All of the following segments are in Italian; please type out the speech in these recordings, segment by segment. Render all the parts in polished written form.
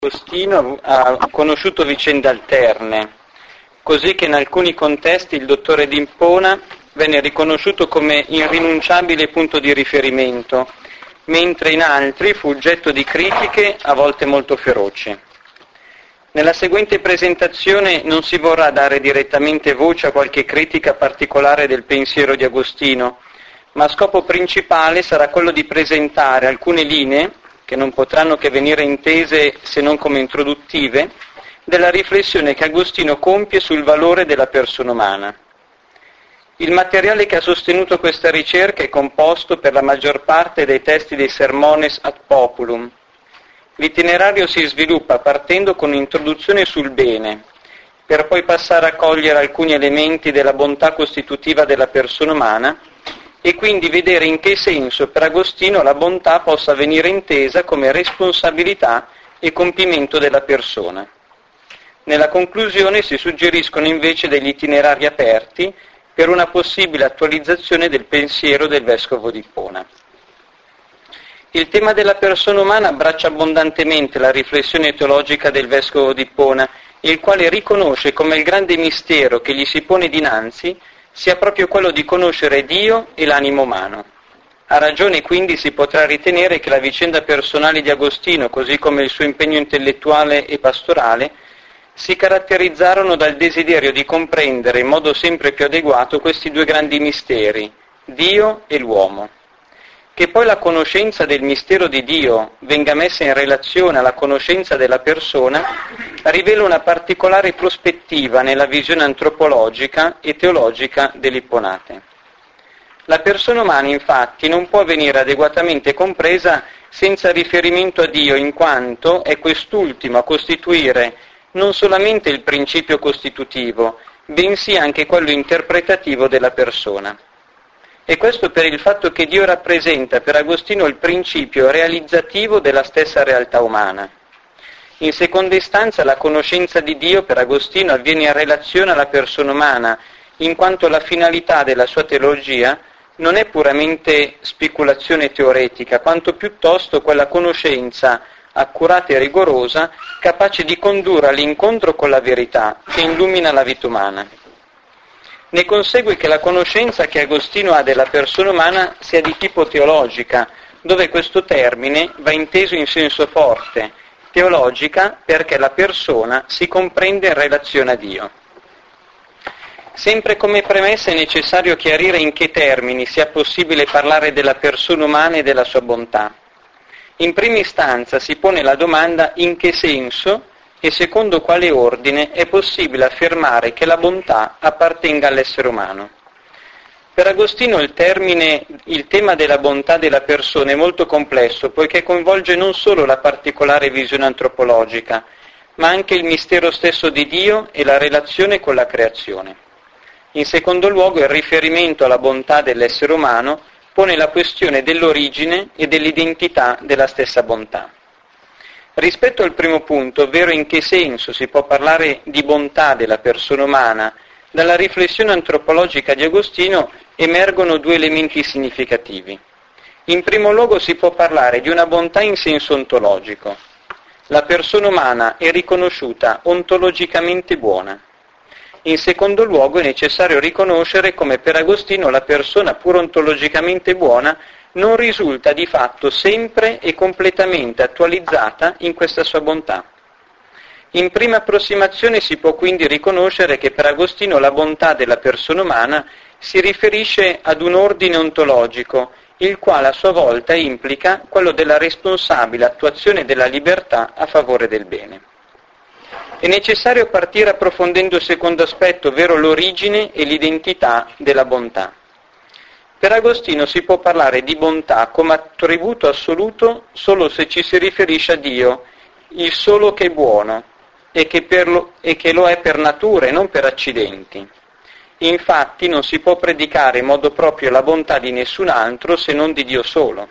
Agostino ha conosciuto vicende alterne, così che in alcuni contesti il dottore d'Impona venne riconosciuto come irrinunciabile punto di riferimento, mentre in altri fu oggetto di critiche a volte molto feroci. Nella seguente presentazione non si vorrà dare direttamente voce a qualche critica particolare del pensiero di Agostino, ma scopo principale sarà quello di presentare alcune linee che non potranno che venire intese se non come introduttive, della riflessione che Agostino compie sul valore della persona umana. Il materiale che ha sostenuto questa ricerca è composto per la maggior parte dai testi dei Sermones ad Populum. L'itinerario si sviluppa partendo con un'introduzione sul bene, per poi passare a cogliere alcuni elementi della bontà costitutiva della persona umana, e quindi vedere in che senso per Agostino la bontà possa venire intesa come responsabilità e compimento della persona. Nella conclusione si suggeriscono invece degli itinerari aperti per una possibile attualizzazione del pensiero del vescovo d'Ippona. Il tema della persona umana abbraccia abbondantemente la riflessione teologica del vescovo d'Ippona, il quale riconosce come il grande mistero che gli si pone dinanzi sia proprio quello di conoscere Dio e l'animo umano. A ragione quindi si potrà ritenere che la vicenda personale di Agostino, così come il suo impegno intellettuale e pastorale, si caratterizzarono dal desiderio di comprendere in modo sempre più adeguato questi due grandi misteri, Dio e l'uomo. Che poi la conoscenza del mistero di Dio venga messa in relazione alla conoscenza della persona rivela una particolare prospettiva nella visione antropologica e teologica dell'Ipponate. La persona umana infatti non può venire adeguatamente compresa senza riferimento a Dio, in quanto è quest'ultimo a costituire non solamente il principio costitutivo, bensì anche quello interpretativo della persona. E questo per il fatto che Dio rappresenta per Agostino il principio realizzativo della stessa realtà umana. In seconda istanza la conoscenza di Dio per Agostino avviene in relazione alla persona umana, in quanto la finalità della sua teologia non è puramente speculazione teoretica, quanto piuttosto quella conoscenza accurata e rigorosa, capace di condurre all'incontro con la verità che illumina la vita umana. Ne consegue che la conoscenza che Agostino ha della persona umana sia di tipo teologica, dove questo termine va inteso in senso forte, teologica perché la persona si comprende in relazione a Dio. Sempre come premessa è necessario chiarire in che termini sia possibile parlare della persona umana e della sua bontà. In prima istanza si pone la domanda in che senso e secondo quale ordine è possibile affermare che la bontà appartenga all'essere umano. Per Agostino il tema della bontà della persona è molto complesso, poiché coinvolge non solo la particolare visione antropologica, ma anche il mistero stesso di Dio e la relazione con la creazione. In secondo luogo, il riferimento alla bontà dell'essere umano pone la questione dell'origine e dell'identità della stessa bontà. Rispetto al primo punto, ovvero in che senso si può parlare di bontà della persona umana, dalla riflessione antropologica di Agostino emergono due elementi significativi. In primo luogo si può parlare di una bontà in senso ontologico. La persona umana è riconosciuta ontologicamente buona. In secondo luogo è necessario riconoscere come per Agostino la persona pur ontologicamente buona non risulta di fatto sempre e completamente attualizzata in questa sua bontà. In prima approssimazione si può quindi riconoscere che per Agostino la bontà della persona umana si riferisce ad un ordine ontologico, il quale a sua volta implica quello della responsabile attuazione della libertà a favore del bene. È necessario partire approfondendo il secondo aspetto, ovvero l'origine e l'identità della bontà. Per Agostino si può parlare di bontà come attributo assoluto solo se ci si riferisce a Dio, il solo che è buono e che lo è per natura e non per accidenti. Infatti non si può predicare in modo proprio la bontà di nessun altro se non di Dio solo.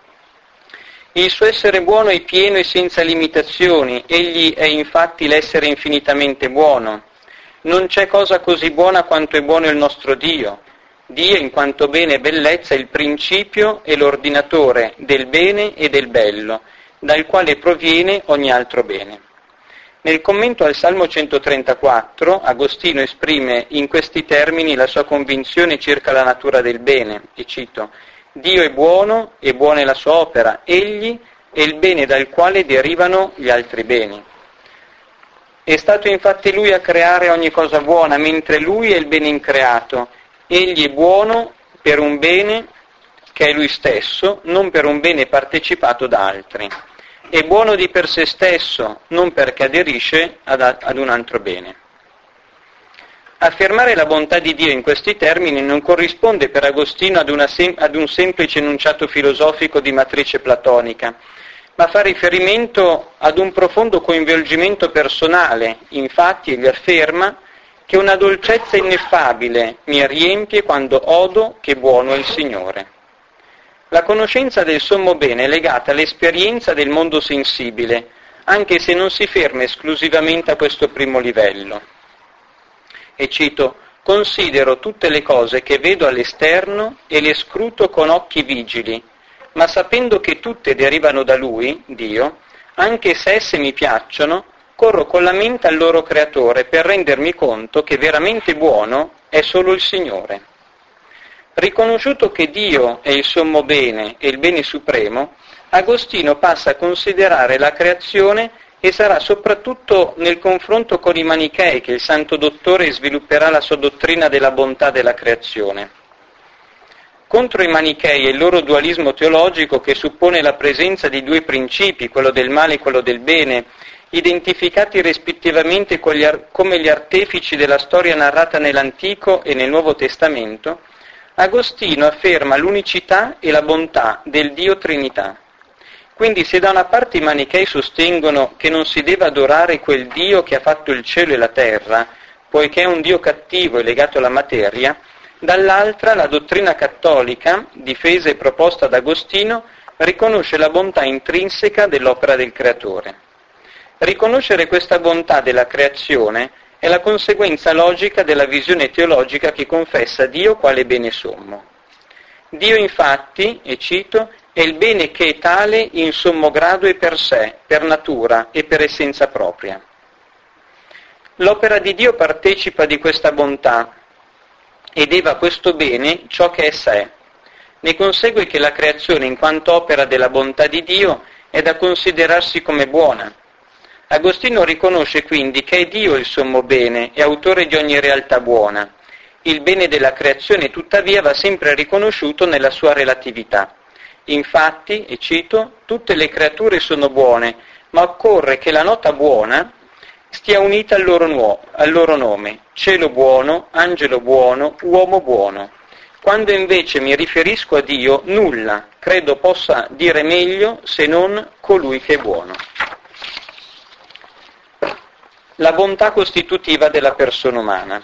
Il suo essere buono è pieno e senza limitazioni, egli è infatti l'essere infinitamente buono. Non c'è cosa così buona quanto è buono il nostro Dio. Dio, in quanto bene e bellezza, è il principio e l'ordinatore del bene e del bello, dal quale proviene ogni altro bene. Nel commento al Salmo 134, Agostino esprime in questi termini la sua convinzione circa la natura del bene, e cito: «Dio è buono e buona è la sua opera, egli è il bene dal quale derivano gli altri beni». È stato infatti lui a creare ogni cosa buona, mentre lui è il bene increato. Egli è buono per un bene che è lui stesso, non per un bene partecipato da altri. È buono di per sé stesso, non perché aderisce ad un altro bene. Affermare la bontà di Dio in questi termini non corrisponde per Agostino ad un semplice enunciato filosofico di matrice platonica, ma fa riferimento ad un profondo coinvolgimento personale. Infatti egli afferma che una dolcezza ineffabile mi riempie quando odo che buono è il Signore. La conoscenza del sommo bene è legata all'esperienza del mondo sensibile, anche se non si ferma esclusivamente a questo primo livello. E cito: «Considero tutte le cose che vedo all'esterno e le scruto con occhi vigili, ma sapendo che tutte derivano da Lui, Dio, anche se esse mi piacciono, corro con la mente al loro creatore per rendermi conto che veramente buono è solo il Signore». Riconosciuto che Dio è il sommo bene e il bene supremo, Agostino passa a considerare la creazione e sarà soprattutto nel confronto con i manichei che il Santo Dottore svilupperà la sua dottrina della bontà della creazione. Contro i manichei e il loro dualismo teologico, che suppone la presenza di due principi, quello del male e quello del bene, identificati rispettivamente come gli artefici della storia narrata nell'Antico e nel Nuovo Testamento, Agostino afferma l'unicità e la bontà del Dio Trinità. Quindi se da una parte i manichei sostengono che non si deve adorare quel Dio che ha fatto il cielo e la terra, poiché è un Dio cattivo e legato alla materia, dall'altra la dottrina cattolica, difesa e proposta da Agostino, riconosce la bontà intrinseca dell'opera del Creatore. Riconoscere questa bontà della creazione è la conseguenza logica della visione teologica che confessa Dio quale bene sommo. Dio infatti, e cito, è il bene che è tale in sommo grado e per sé, per natura e per essenza propria. L'opera di Dio partecipa di questa bontà ed eva questo bene ciò che è sé. Ne consegue che la creazione, in quanto opera della bontà di Dio, è da considerarsi come buona. Agostino riconosce quindi che è Dio il sommo bene e autore di ogni realtà buona. Il bene della creazione tuttavia va sempre riconosciuto nella sua relatività. Infatti, e cito, tutte le creature sono buone, ma occorre che la nota buona stia unita al loro nome, cielo buono, angelo buono, uomo buono. Quando invece mi riferisco a Dio, nulla credo possa dire meglio se non colui che è buono. La bontà costitutiva della persona umana.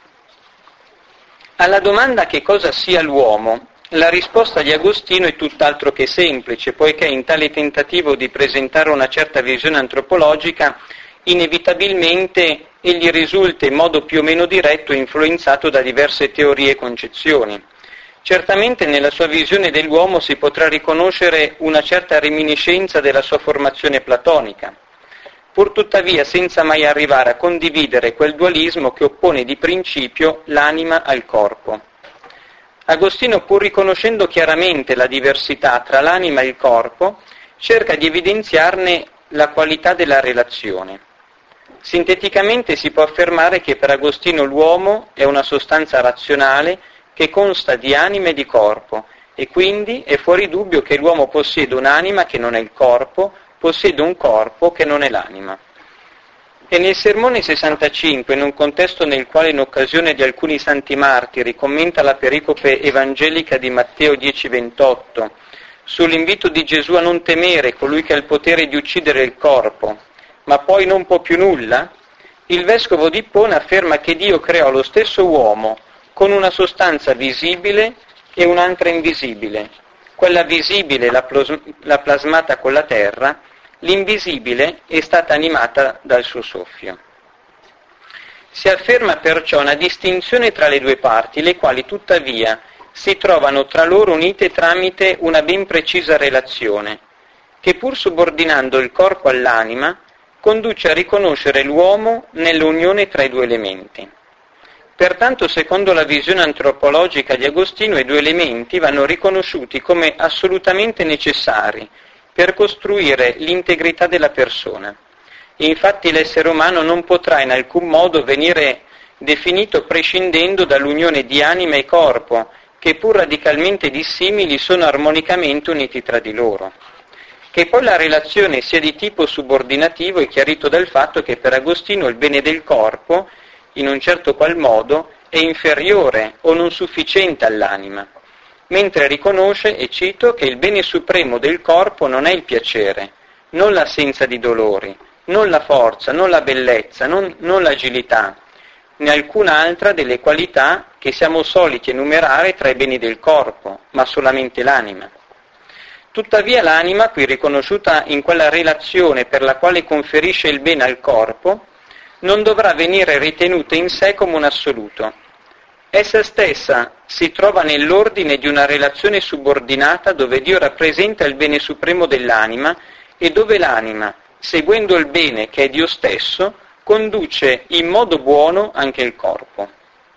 Alla domanda che cosa sia l'uomo, la risposta di Agostino è tutt'altro che semplice, poiché in tale tentativo di presentare una certa visione antropologica, inevitabilmente egli risulta in modo più o meno diretto influenzato da diverse teorie e concezioni. Certamente nella sua visione dell'uomo si potrà riconoscere una certa reminiscenza della sua formazione platonica, pur tuttavia senza mai arrivare a condividere quel dualismo che oppone di principio l'anima al corpo. Agostino, pur riconoscendo chiaramente la diversità tra l'anima e il corpo, cerca di evidenziarne la qualità della relazione. Sinteticamente si può affermare che per Agostino l'uomo è una sostanza razionale che consta di anima e di corpo, e quindi è fuori dubbio che l'uomo possiede un'anima che non è il corpo, possiede un corpo che non è l'anima. E nel Sermone 65, in un contesto nel quale in occasione di alcuni santi martiri commenta la pericope evangelica di Matteo 10,28, sull'invito di Gesù a non temere colui che ha il potere di uccidere il corpo, ma poi non può più nulla, il vescovo di Ippona afferma che Dio creò lo stesso uomo con una sostanza visibile e un'altra invisibile. Quella visibile l'ha plasmata con la terra, l'invisibile è stata animata dal suo soffio. Si afferma perciò una distinzione tra le due parti, le quali tuttavia si trovano tra loro unite tramite una ben precisa relazione. che pur subordinando il corpo all'anima, conduce a riconoscere l'uomo nell'unione tra i due elementi. Pertanto, secondo la visione antropologica di Agostino, i due elementi vanno riconosciuti come assolutamente necessari per costruire l'integrità della persona. Infatti l'essere umano non potrà in alcun modo venire definito prescindendo dall'unione di anima e corpo, che pur radicalmente dissimili sono armonicamente uniti tra di loro. Che poi la relazione sia di tipo subordinativo è chiarito dal fatto che per Agostino il bene del corpo, in un certo qual modo, è inferiore o non sufficiente all'anima, mentre riconosce, e cito, che il bene supremo del corpo non è il piacere, non l'assenza di dolori, non la forza, non la bellezza, non l'agilità, né alcun'altra delle qualità che siamo soliti enumerare tra i beni del corpo, ma solamente l'anima. Tuttavia l'anima, qui riconosciuta in quella relazione per la quale conferisce il bene al corpo, non dovrà venire ritenuta in sé come un assoluto. Essa stessa si trova nell'ordine di una relazione subordinata dove Dio rappresenta il bene supremo dell'anima e dove l'anima, seguendo il bene che è Dio stesso, conduce in modo buono anche il corpo.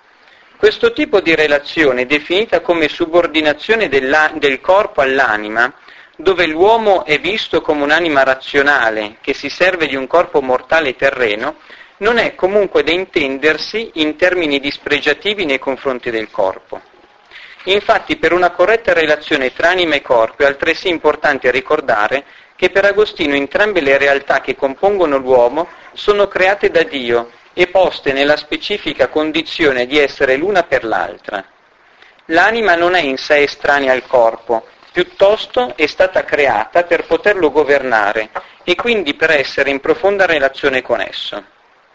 Questo tipo di relazione, definita come subordinazione del corpo all'anima, dove l'uomo è visto come un'anima razionale che si serve di un corpo mortale e terreno, non è comunque da intendersi in termini dispregiativi nei confronti del corpo. Infatti, per una corretta relazione tra anima e corpo è altresì importante ricordare che per Agostino entrambe le realtà che compongono l'uomo sono create da Dio e poste nella specifica condizione di essere l'una per l'altra. L'anima non è in sé estranea al corpo, piuttosto è stata creata per poterlo governare e quindi per essere in profonda relazione con esso.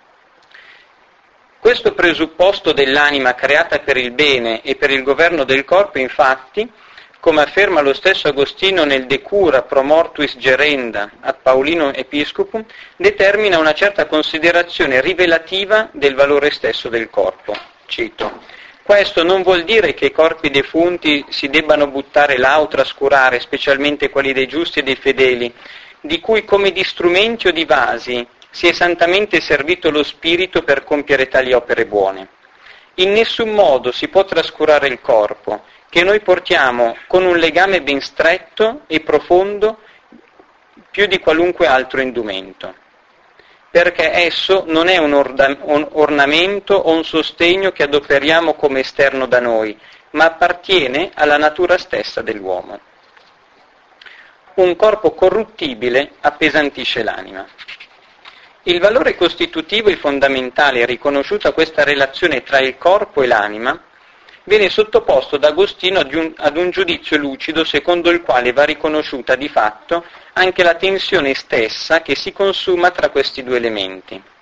Questo presupposto dell'anima creata per il bene e per il governo del corpo, infatti, come afferma lo stesso Agostino nel De cura pro mortuis gerenda ad Paulino Episcopum, determina una certa considerazione rivelativa del valore stesso del corpo. Cito: questo non vuol dire che i corpi defunti si debbano buttare là o trascurare, specialmente quelli dei giusti e dei fedeli, di cui come di strumenti o di vasi si è santamente servito lo spirito per compiere tali opere buone. In nessun modo si può trascurare il corpo, che noi portiamo con un legame ben stretto e profondo più di qualunque altro indumento, perché esso non è un ornamento o un sostegno che adoperiamo come esterno da noi, ma appartiene alla natura stessa dell'uomo. Un corpo corruttibile appesantisce l'anima. Il valore costitutivo e fondamentale riconosciuto a questa relazione tra il corpo e l'anima viene sottoposto da Agostino ad un giudizio lucido secondo il quale va riconosciuta di fatto anche la tensione stessa che si consuma tra questi due elementi.